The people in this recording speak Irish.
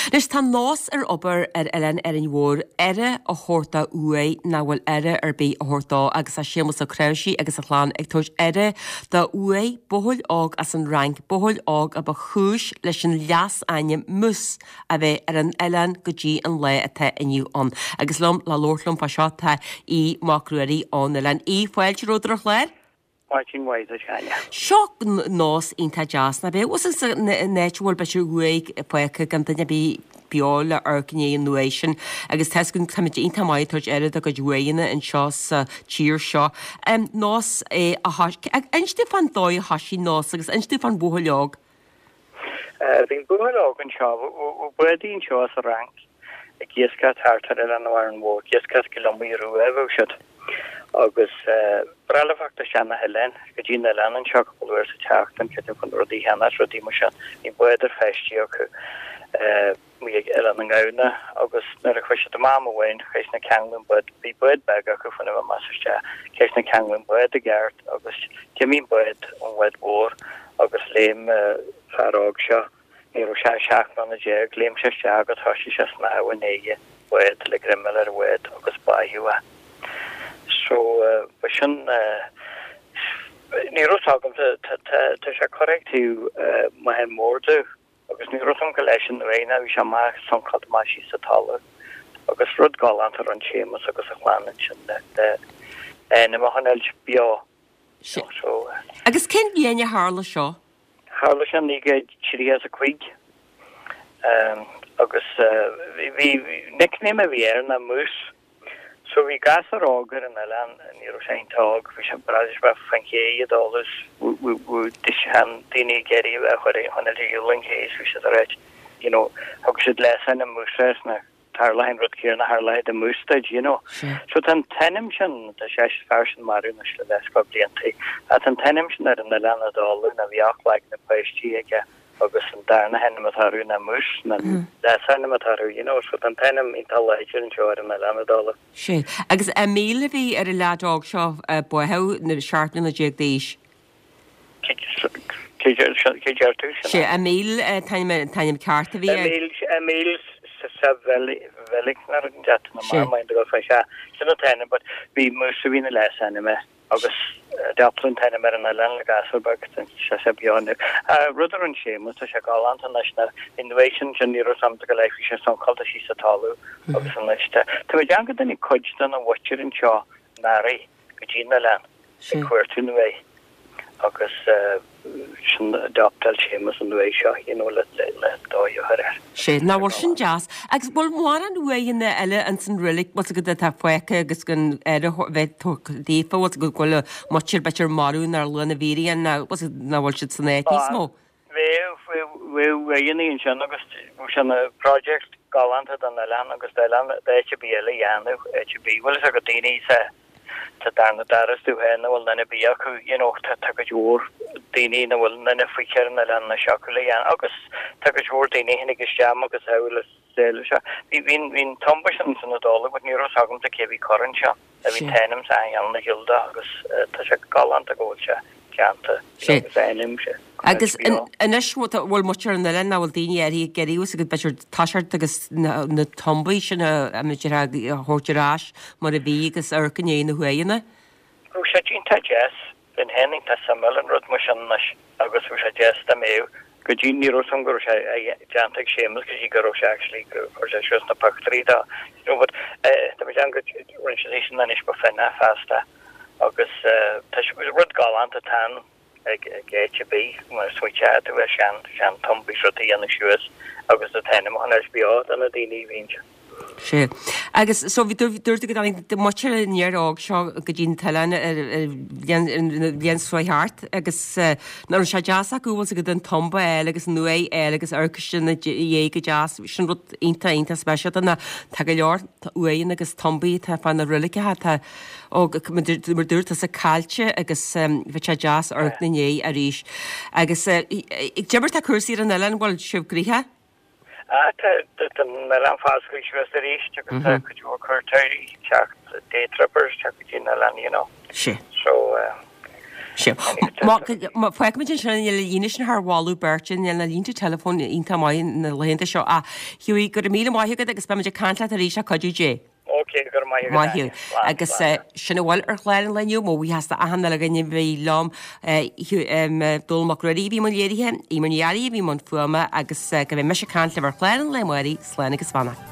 Leis tá nás obair Ellen an mhór a chóirta ua na bhfuil ar bí a chóirtá agus a sémas a creisí agus a chláán ag tuair dá ua bothúil ág as an rang bothúil ág a ba chúis leis an leas aine mus a bheith ar an Ellen go dtí an le atá iniu an. Agus lom le lortlumm pa seo tá í macruaí an Ellen í foiil ródrach léir? Martin Wise China. Shock nos inta jazz na be was natural but you wake poeka gantanya be biola arkne innovation agus tesgun coming inta mai touch edit go juina and shots cheer shot nos a hash and Stefan doi hashi nos agus and Stefan boholog the boholog and shaw wedding show us a rank a giska tartar an warren walk giska kilometer ever shot agus bralafachta sena Helen go dtína Helen an seachbulúir sa teachtan ce chun rodí hena rodí mu se í buidir feistí acu mí Ellen an gauna agus nar a chuise máma bhain chéis na ceanglinn bud bhí bud bag acu fanna bh masiste chéis na ceanglinn bud a gceart agus ceimín bud an bhid mór agus léim fearág seo ní ro se seachna na déag léim se agad thoisi se sna bhanéige bud le grimmel ar bud agus baithúa. So sin ní rotagam te se correctú ma hen mórdu agus ní rotam go leis an réine vi se ma san cadmasí sa tal agus rud galant ar an sémas agus a chláan sin de ma han el bio agus cin bíine hála seo hála sin ní si a cuig agus vi nickname vi na mus. So we gas are auger and Ellen and Euroshine talk, we should British by $28. We dish hand dini getty where $100 link case, we should reach, how should lessen a moose na Tarline Rut here and Harley the moostage, So then tenimshin the shash fashion marin the Lesco DNT. At an tenimshin that in the land at all in a viak like the pastry again. Agus an darna henimataru na mus na henimataru, so an tenim intelligent and sure in the lamadollar. She agus a meal bhí ar a ládog seo buthú na seaartna na déag díis. She a meal taim carta bhí. A meal sa velik na dat na mind go fa sin tenim, but bhí musa na les anime. Agus Dublin ten mer an Ellen Gasselberg se beyond rudder an sémas se gal international innovation genero sam go leif se san kalta sí sa talu agus an liste. Tá me janga den I kojdan an watcher in Shaw nari go Gina Land cuairtú nué agus sin adoptal sémas an nué seo le dóú har. Sé ná bhil sin jazz agus bhil mór an nuéine eile an san rilik was go tá foiice agus gon bheith dífa was go goile muir beir marún ar lena víí an was ná bhil si san éí smó. Bhéhéine sin agus sin project galanta an Ellen agus HB leanú HB bhil a go daine ta darna darastú hen bhfuil lena bí acu tá go dúr daine na bhfuil lena ficear na lena seacuala an agus tá go dúr daine hinna go seam agus heile séile se. Bhín tomba sin san adóla bud ní agam a cébhí choran se a bhí tenim sa an na hilda agus tá se galanta ggóil se ceanta énim se. Agus inis bhfuil muir an le bhfuil daine airí geíús agus beir taiart agus na tombaí sin thuirteráis mar a bhí agus arcané na huaine. Ú sé dínta jazz bin henning tá samil an rud mar agus ú sé jazz am méh go dí ní rosam go sé deantaigh sémas go go sé actually go sé na pachtarí dá. But tá an go rin is ba fena fasta agus tá rud galanta tan HB mar switcha to sean tombi roti an shoes agus the tenim on HBO an a daine víse. Sé. Agus so bhí dúirta go de muir níarrág seo go dtín talán bhíon swaithart agus nar se jazz aúil a go den tomba eile agus nua eile agus arcaiste na dhé go jazz sin rud inta speisial na tá go leor uaon agus tombaí tá fan na rilicethe mar dúirta sa cáilte agus bheit se jazz ar na dhé a ríis. Agus ag debar tá cuasaí an Ellen bhil sibh gríthe? me an fáskuis éis go chuirteirí techt day trippers te Ellen so Fuic sin líine sin thháú bertin na línta telefón ínta mai na lehénta seo a hiúí gur mí maithegad agus be cantla a rí a codúé. gur Maithú agus sinna bhil ar chléir leniu mó bhí heasta ahanana le gine bhí lám dulach roií bhí man léirithe í man jaí bhí man fuama agus go bh me se cantla ar chléir le muirí sléna agus fanna.